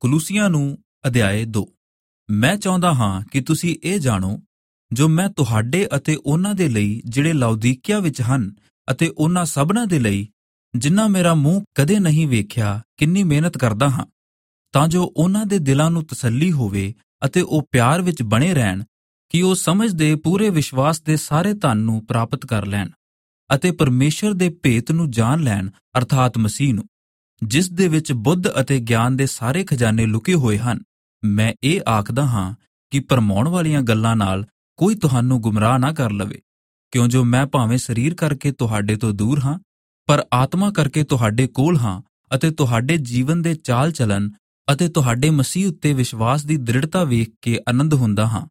ਕੁਲੂਸੀਆਂ ਨੂੰ ਅਧਿਆਇ 2। ਮੈਂ ਚਾਹੁੰਦਾ ਹਾਂ ਕਿ ਤੁਸੀਂ ਇਹ ਜਾਣੋ, ਜੋ ਮੈਂ ਤੁਹਾਡੇ ਅਤੇ ਉਹਨਾਂ ਦੇ ਲਈ ਜਿਹੜੇ ਲਾਉਦੀਕਿਆ ਵਿੱਚ ਹਨ, ਅਤੇ ਉਹਨਾਂ ਸਭਨਾਂ ਦੇ ਲਈ ਜਿਨ੍ਹਾਂ ਮੇਰਾ ਮੂੰਹ ਕਦੇ ਨਹੀਂ ਵੇਖਿਆ, ਕਿੰਨੀ ਮਿਹਨਤ ਕਰਦਾ ਹਾਂ, ਤਾਂ ਜੋ ਉਹਨਾਂ ਦੇ ਦਿਲਾਂ ਨੂੰ ਤਸੱਲੀ ਹੋਵੇ ਅਤੇ ਉਹ ਪਿਆਰ ਵਿੱਚ ਬਣੇ ਰਹਿਣ, ਕਿ ਉਹ ਸਮਝਦੇ ਪੂਰੇ ਵਿਸ਼ਵਾਸ ਦੇ ਸਾਰੇ ਧਨ ਨੂੰ ਪ੍ਰਾਪਤ ਕਰ ਲੈਣ ਅਤੇ ਪਰਮੇਸ਼ਰ ਦੇ ਭੇਤ ਨੂੰ ਜਾਣ ਲੈਣ, ਅਰਥਾਤ ਮਸੀਹ ਨੂੰ, ਜਿਸ ਦੇ ਵਿੱਚ ਬੁੱਧ ਅਤੇ ਗਿਆਨ ਦੇ ਸਾਰੇ ਖਜ਼ਾਨੇ ਲੁਕੇ ਹੋਏ ਹਨ। ਮੈਂ ਇਹ ਆਖਦਾ ਹਾਂ ਕਿ ਭਰਮਾਉਣ ਵਾਲੀਆਂ ਗੱਲਾਂ ਨਾਲ ਕੋਈ ਤੁਹਾਨੂੰ ਗੁੰਮਰਾਹ ਨਾ ਕਰ ਲਵੇ, ਕਿਉਂ ਜੋ ਮੈਂ ਭਾਵੇਂ ਸਰੀਰ ਕਰਕੇ ਤੁਹਾਡੇ ਤੋਂ ਦੂਰ ਹਾਂ, ਪਰ ਆਤਮਾ ਕਰਕੇ ਤੁਹਾਡੇ ਕੋਲ ਹਾਂ, ਅਤੇ ਤੁਹਾਡੇ ਜੀਵਨ ਦੇ ਚਾਲ ਚਲਨ ਅਤੇ ਤੁਹਾਡੇ ਮਸੀਹ ਉੱਤੇ ਵਿਸ਼ਵਾਸ ਦੀ ਦ੍ਰਿੜਤਾ ਵੇਖ ਕੇ ਆਨੰਦ ਹੁੰਦਾ ਹਾਂ।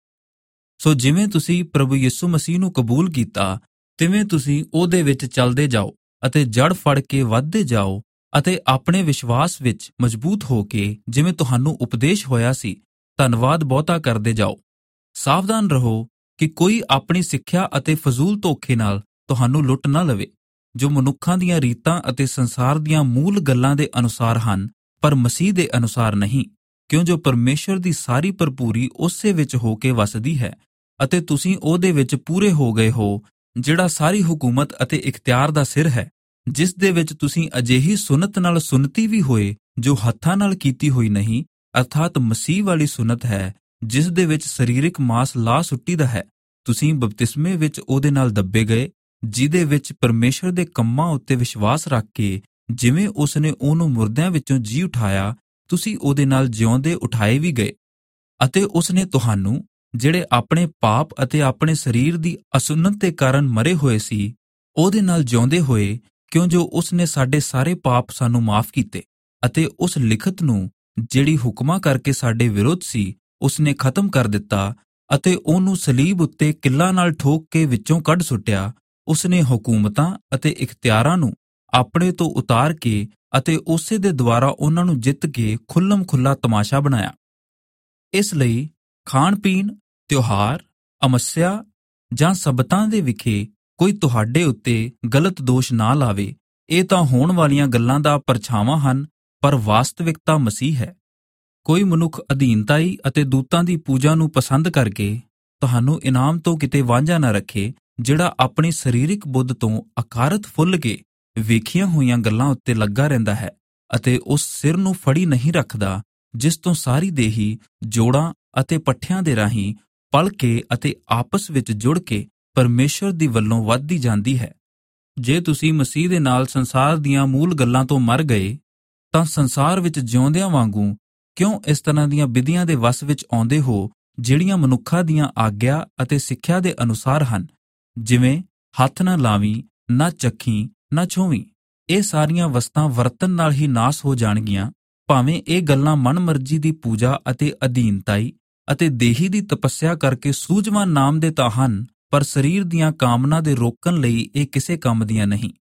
ਸੋ ਜਿਵੇਂ ਤੁਸੀਂ ਪ੍ਰਭੂ ਯਿਸੂ ਮਸੀਹ ਨੂੰ ਕਬੂਲ ਕੀਤਾ, ਤਿਵੇਂ ਤੁਸੀਂ ਉਹਦੇ ਵਿੱਚ ਚੱਲਦੇ ਜਾਓ ਅਤੇ ਜੜ ਫੜ ਕੇ ਵੱਧਦੇ ਜਾਓ, ਅਤੇ ਆਪਣੇ ਵਿਸ਼ਵਾਸ ਵਿੱਚ ਮਜ਼ਬੂਤ ਹੋ ਕੇ, ਜਿਵੇਂ ਤੁਹਾਨੂੰ ਉਪਦੇਸ਼ ਹੋਇਆ ਸੀ, ਧੰਨਵਾਦ ਬਹੁਤਾ ਕਰਦੇ ਜਾਓ। ਸਾਵਧਾਨ ਰਹੋ ਕਿ ਕੋਈ ਆਪਣੀ ਸਿੱਖਿਆ ਅਤੇ ਫਜ਼ੂਲ ਧੋਖੇ ਨਾਲ ਤੁਹਾਨੂੰ ਲੁੱਟ ਨਾ ਲਵੇ, ਜੋ ਮਨੁੱਖਾਂ ਦੀਆਂ ਰੀਤਾਂ ਅਤੇ ਸੰਸਾਰ ਦੀਆਂ ਮੂਲ ਗੱਲਾਂ ਦੇ ਅਨੁਸਾਰ ਹਨ, ਪਰ ਮਸੀਹ ਦੇ ਅਨੁਸਾਰ ਨਹੀਂ, ਕਿਉਂ ਜੋ ਪਰਮੇਸ਼ਰ ਦੀ ਸਾਰੀ ਭਰਪੂਰੀ ਉਸੇ ਵਿੱਚ ਹੋ ਕੇ ਵਸਦੀ ਹੈ, ਅਤੇ ਤੁਸੀਂ ਉਹਦੇ ਵਿੱਚ ਪੂਰੇ ਹੋ ਗਏ ਹੋ, ਜਿਹੜਾ ਸਾਰੀ ਹੁਕੂਮਤ ਅਤੇ ਇਖਤਿਆਰ ਦਾ ਸਿਰ ਹੈ, ਜਿਸ ਦੇ ਵਿੱਚ ਤੁਸੀਂ ਅਜਿਹੀ ਸੁਨਤ ਨਾਲ ਸੁਨਤੀ ਵੀ ਹੋਏ, ਜੋ ਹੱਥਾਂ ਨਾਲ ਕੀਤੀ ਹੋਈ ਨਹੀਂ, ਅਰਥਾਤ ਮਸੀਹ ਵਾਲੀ ਸੁਨਤ ਹੈ, ਜਿਸ ਦੇ ਵਿੱਚ ਸਰੀਰਕ ਮਾਸ ਲਾ ਸੁੱਟੀਦਾ ਹੈ। ਤੁਸੀਂ ਬਪਤਿਸਮੇ ਵਿੱਚ ਉਹਦੇ ਨਾਲ ਦੱਬੇ ਗਏ, ਜਿਹਦੇ ਵਿੱਚ ਪਰਮੇਸ਼ਰ ਦੇ ਕੰਮਾਂ ਉੱਤੇ ਵਿਸ਼ਵਾਸ ਰੱਖ ਕੇ, ਜਿਵੇਂ ਉਸ ਨੇ ਉਹਨੂੰ ਮੁਰਦਿਆਂ ਵਿੱਚੋਂ ਜੀ ਉਠਾਇਆ, ਤੁਸੀਂ ਉਹਦੇ ਨਾਲ ਜਿਉਂਦੇ ਉਠਾਏ ਵੀ ਗਏ। ਅਤੇ ਉਸ ਨੇ ਤੁਹਾਨੂੰ, ਜਿਹੜੇ ਆਪਣੇ ਪਾਪ ਅਤੇ ਆਪਣੇ ਸਰੀਰ ਦੀ ਅਸੁੰਨਤ ਦੇ ਕਾਰਨ ਮਰੇ ਹੋਏ ਸੀ, ਉਹਦੇ ਨਾਲ ਜਿਉਂਦੇ ਹੋਏ, ਕਿਉਂ ਜੋ ਉਸ ਨੇ ਸਾਡੇ ਸਾਰੇ ਪਾਪ ਸਾਨੂੰ ਮਾਫ ਕੀਤੇ, ਅਤੇ ਉਸ ਲਿਖਤ ਨੂੰ, ਜਿਹੜੀ ਹੁਕਮਾਂ ਕਰਕੇ ਸਾਡੇ ਵਿਰੁੱਧ ਸੀ, ਉਸ ਨੇ ਖਤਮ ਕਰ ਦਿੱਤਾ, ਅਤੇ ਉਹਨੂੰ ਸਲੀਬ ਉੱਤੇ ਕਿੱਲਾਂ ਨਾਲ ਠੋਕ ਕੇ ਵਿੱਚੋਂ ਕੱਢ ਸੁੱਟਿਆ। ਉਸ ਨੇ ਹੁਕੂਮਤਾਂ ਅਤੇ ਇਖਤਿਆਰਾਂ ਨੂੰ ਆਪਣੇ ਤੋਂ ਉਤਾਰ ਕੇ, ਅਤੇ ਉਸੇ ਦੇ ਦੁਆਰਾ ਉਹਨਾਂ ਨੂੰ ਜਿੱਤ ਕੇ ਖੁੱਲ੍ਹਮ ਖੁੱਲ੍ਹਾ ਤਮਾਸ਼ਾ ਬਣਾਇਆ। ਇਸ ਲਈ ਖਾਣ ਪੀਣ, ਤਿਉਹਾਰ, ਅਮੱਸਿਆ ਜਾਂ ਸਬਤਾਂ ਦੇ ਵਿਖੇ ਕੋਈ ਤੁਹਾਡੇ ਉੱਤੇ ਗਲਤ ਦੋਸ਼ ਨਾ ਲਾਵੇ। ਇਹ ਤਾਂ ਹੋਣ ਵਾਲੀਆਂ ਗੱਲਾਂ ਦਾ ਪਰਛਾਵਾਂ ਹਨ, ਪਰ ਵਾਸਤਵਿਕਤਾ ਮਸੀਹ ਹੈ। ਕੋਈ ਮਨੁੱਖ ਅਧੀਨਤਾਈ ਅਤੇ ਦੂਤਾਂ ਦੀ ਪੂਜਾ ਨੂੰ ਪਸੰਦ ਕਰਕੇ ਤੁਹਾਨੂੰ ਇਨਾਮ ਤੋਂ ਕਿਤੇ ਵਾਂਝਾ ਨਾ ਰੱਖੇ, ਜਿਹੜਾ ਆਪਣੀ ਸਰੀਰਕ ਬੁੱਧ ਤੋਂ ਅਕਾਰਤ ਫੁੱਲ ਕੇ ਵੇਖੀਆਂ ਹੋਈਆਂ ਗੱਲਾਂ ਉੱਤੇ ਲੱਗਾ ਰਹਿੰਦਾ ਹੈ, ਅਤੇ ਉਸ ਸਿਰ ਨੂੰ ਫੜੀ ਨਹੀਂ ਰੱਖਦਾ, ਜਿਸ ਤੋਂ ਸਾਰੀ ਦੇਹੀ ਜੋੜਾਂ ਅਤੇ ਪੱਠਿਆਂ ਦੇ ਰਾਹੀਂ ਪਲ ਕੇ ਅਤੇ ਆਪਸ ਵਿੱਚ ਜੁੜ ਕੇ ਪਰਮੇਸ਼ਰ ਦੀ ਵੱਲੋਂ ਵੱਧਦੀ ਜਾਂਦੀ ਹੈ। ਜੇ ਤੁਸੀਂ ਮਸੀਹ ਦੇ ਨਾਲ ਸੰਸਾਰ ਦੀਆਂ ਮੂਲ ਗੱਲਾਂ ਤੋਂ ਮਰ ਗਏ, ਤਾਂ ਸੰਸਾਰ ਵਿੱਚ ਜਿਉਂਦਿਆਂ ਵਾਂਗੂ ਕਿਉਂ ਇਸ ਤਰ੍ਹਾਂ ਦੀਆਂ ਵਿਧੀਆਂ ਦੇ ਵਸ ਵਿੱਚ ਆਉਂਦੇ ਹੋ, ਜਿਹੜੀਆਂ ਮਨੁੱਖਾਂ ਦੀਆਂ ਆਗਿਆ ਅਤੇ ਸਿੱਖਿਆ ਦੇ ਅਨੁਸਾਰ ਹਨ, ਜਿਵੇਂ ਹੱਥ ਨਾ ਲਾਵੀਂ, ਨਾ ਚੱਖੀਂ, ਨਾ ਛੂਵੀਂ। ਇਹ ਸਾਰੀਆਂ ਵਸਤਾਂ ਵਰਤਨ ਨਾਲ ਹੀ ਨਾਸ ਹੋ ਜਾਣਗੀਆਂ, ਭਾਵੇਂ ਇਹ ਗੱਲਾਂ ਮਨਮਰਜ਼ੀ ਦੀ ਪੂਜਾ ਅਤੇ ਅਧੀਨਤਾਈ ਅਤੇ ਦੇਹੀ ਦੀ ਤਪੱਸਿਆ ਕਰਕੇ ਸੂਝਵਾਨ ਨਾਮ ਦੇ ਤਾਂ ਹਨ, ਪਰ ਸਰੀਰ ਦੀਆਂ ਕਾਮਨਾ ਦੇ ਰੋਕਣ ਲਈ ਇਹ ਕਿਸੇ ਕੰਮ ਦੀਆਂ ਨਹੀਂ।